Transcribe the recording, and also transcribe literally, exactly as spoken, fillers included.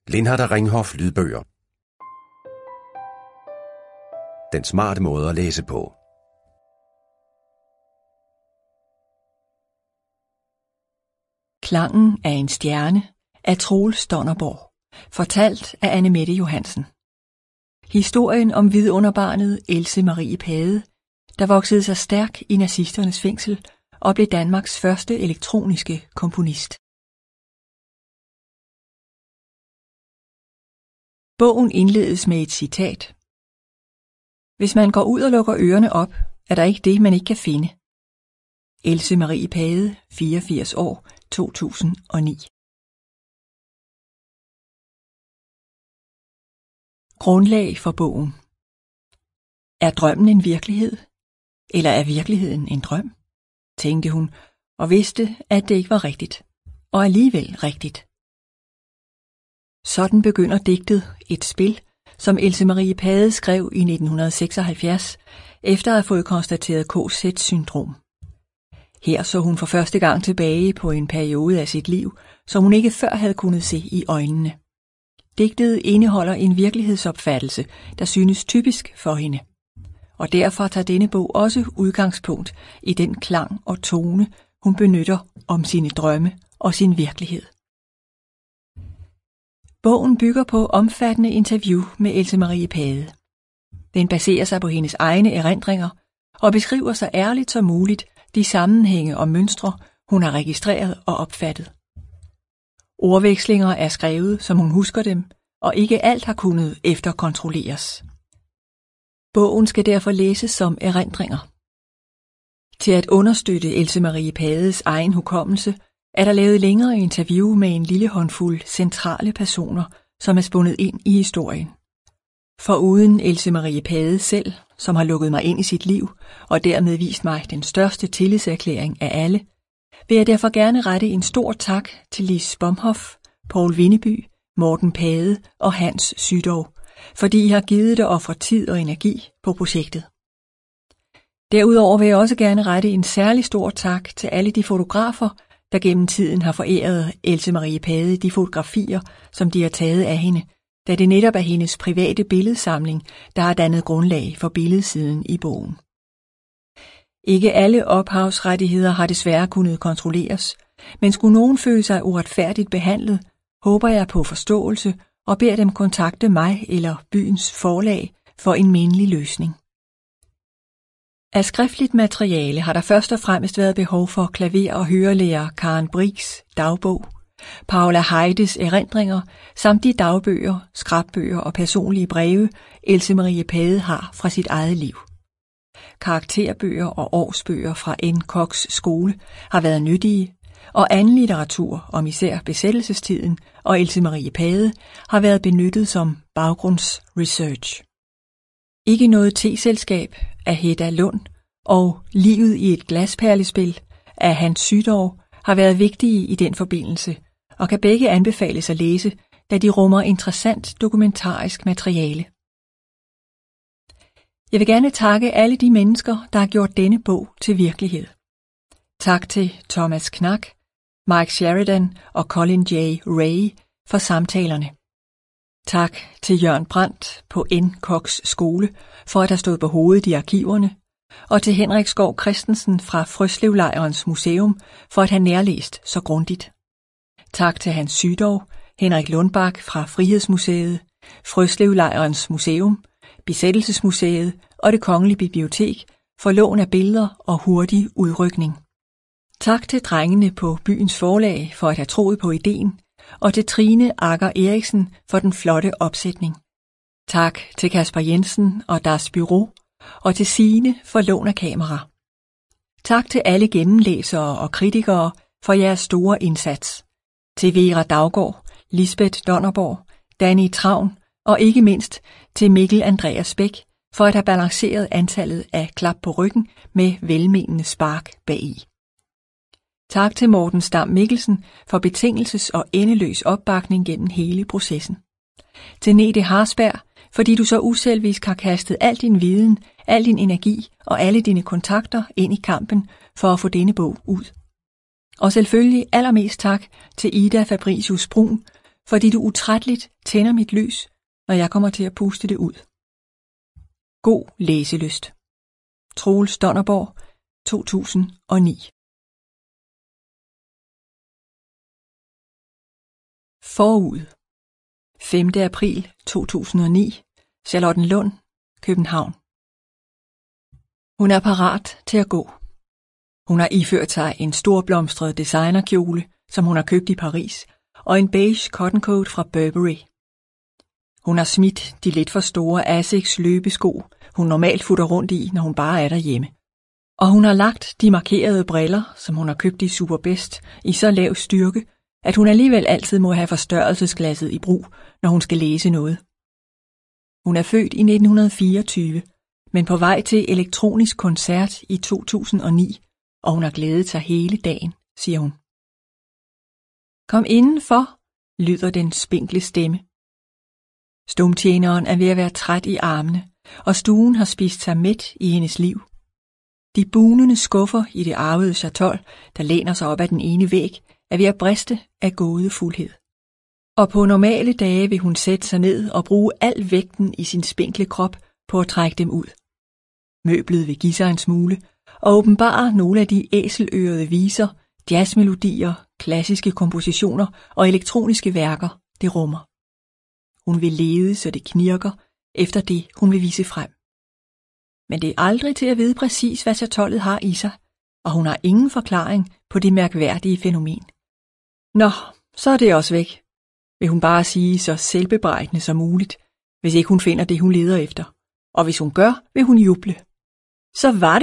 Lindhardt Ringhof lydbøger. Den smarte måde at læse på. Klangen af en stjerne af Troels Donnerborg. Fortalt af Anne-Mette Johansen. Historien om vidunderbarnet Else Marie Pade, der voksede sig stærk i nazisternes fængsel og blev Danmarks første elektroniske komponist. Bogen indledes med et citat. Hvis man går ud og lukker ørerne op, er der ikke det, man ikke kan finde. Else Marie Pade, fireogfirs år, to tusind og ni. Grundlag for bogen. Er drømmen en virkelighed? Eller er virkeligheden en drøm? Tænkte hun, og vidste, at det ikke var rigtigt. Og alligevel rigtigt. Sådan begynder digtet Et spil, som Else Marie Pade skrev i nitten seksoghalvfjerds, efter at have fået konstateret K Z-syndrom. Her så hun for første gang tilbage på en periode af sit liv, som hun ikke før havde kunnet se i øjnene. Digtet indeholder en virkelighedsopfattelse, der synes typisk for hende. Og derfor tager denne bog også udgangspunkt i den klang og tone, hun benytter om sine drømme og sin virkelighed. Bogen bygger på omfattende interview med Else Marie Pade. Den baserer sig på hendes egne erindringer og beskriver så ærligt som muligt de sammenhænge og mønstre, hun har registreret og opfattet. Ordvekslinger er skrevet, som hun husker dem, og ikke alt har kunnet efterkontrolleres. Bogen skal derfor læses som erindringer. Til at understøtte Else Marie Pades egen hukommelse, er der lavet længere interview med en lille håndfuld centrale personer, som er spundet ind i historien. Foruden Else Marie Pade selv, som har lukket mig ind i sit liv, og dermed vist mig den største tillidserklæring af alle, vil jeg derfor gerne rette en stor tak til Lis Bomhoff, Poul Vindeby, Morten Pade og Hans Sydov, fordi I har givet det ofre tid og energi på projektet. Derudover vil jeg også gerne rette en særlig stor tak til alle de fotografer, der gennem tiden har foræret Else Marie Pade de fotografier, som de har taget af hende, da det netop er hendes private billedsamling, der har dannet grundlag for billedsiden i bogen. Ikke alle ophavsrettigheder har desværre kunnet kontrolleres, men skulle nogen føle sig uretfærdigt behandlet, håber jeg på forståelse og beder dem kontakte mig eller byens forlag for en mindelig løsning. Af skriftligt materiale har der først og fremmest været behov for klaver- og hørelærer Karen Brix dagbog, Paula Heides erindringer samt de dagbøger, skrabbøger og personlige breve, Else Marie Pade har fra sit eget liv. Karakterbøger og årsbøger fra N. Kochs skole har været nyttige, og anden litteratur om især besættelsestiden og Else Marie Pade har været benyttet som baggrundsresearch. Ikke noget teselskab af Hedda Lund og Livet i et glasperlespil af Hans Sydov har været vigtige i den forbindelse, og kan begge anbefales at læse, da de rummer interessant dokumentarisk materiale. Jeg vil gerne takke alle de mennesker, der har gjort denne bog til virkelighed. Tak til Thomas Knack, Mike Sheridan og Colin J. Ray for samtalerne. Tak til Jørgen Brandt på N. Kochs skole for at have stået på hovedet i arkiverne, og til Henrik Skov Christensen fra Frøslevlejrens museum for at have nærlæst så grundigt. Tak til Hans Sydov, Henrik Lundbak fra Frihedsmuseet, Frøslevlejrens museum, Besættelsesmuseet og Det Kongelige Bibliotek for lån af billeder og hurtig udrykning. Tak til drengene på byens forlag for at have troet på ideen, og til Trine Akker Eriksen for den flotte opsætning. Tak til Kasper Jensen og deres bureau, og til Signe for lån af kamera. Tak til alle gennemlæsere og kritikere for jeres store indsats. Til Vera Daugaard, Lisbeth Donnerborg, Danny Travn og ikke mindst til Mikkel Andreas Bæk for at have balanceret antallet af klap på ryggen med velmenende spark bagi. Tak til Morten Stam Mikkelsen for betingelses- og endeløs opbakning gennem hele processen. Til Nete Harsberg, fordi du så uselvisk har kastet al din viden, al din energi og alle dine kontakter ind i kampen for at få denne bog ud. Og selvfølgelig allermest tak til Ida Fabricius Brun fordi du utrætteligt tænder mit lys, når jeg kommer til at puste det ud. God læselyst. Troels Donnerborg, to tusind og ni. Forud. femte april to tusind og ni. Charlottenlund, København. Hun er parat til at gå. Hun har iført sig en storblomstret designerkjole, som hun har købt i Paris, og en beige cotton coat fra Burberry. Hun har smidt de lidt for store Asics løbesko, hun normalt futter rundt i, når hun bare er derhjemme. Og hun har lagt de markerede briller, som hun har købt i Superbest, i så lav styrke, at hun alligevel altid må have forstørrelsesglasset i brug, når hun skal læse noget. Hun er født i nitten fireogtyve, men på vej til elektronisk koncert i to tusind og ni, og hun har glædet sig hele dagen, siger hun. Kom indenfor, lyder den spinkle stemme. Stumtjeneren er ved at være træt i armene, og stuen har spist sig mæt i hendes liv. De bunende skuffer i det arvede chatol, der læner sig op ad den ene væg, er ved at briste af gådefuldhed. Og på normale dage vil hun sætte sig ned og bruge al vægten i sin spinkle krop på at trække dem ud. Møblet vil give sig en smule og åbenbare nogle af de æselørede viser, jazzmelodier, klassiske kompositioner og elektroniske værker, det rummer. Hun vil lede, så det knirker, efter det, hun vil vise frem. Men det er aldrig til at vide præcis, hvad chatollet har i sig, og hun har ingen forklaring på det mærkværdige fænomen. Nå, så er det også væk, vil hun bare sige så selvbebrejdende som muligt, hvis ikke hun finder det, hun leder efter. Og hvis hun gør, vil hun juble. Så var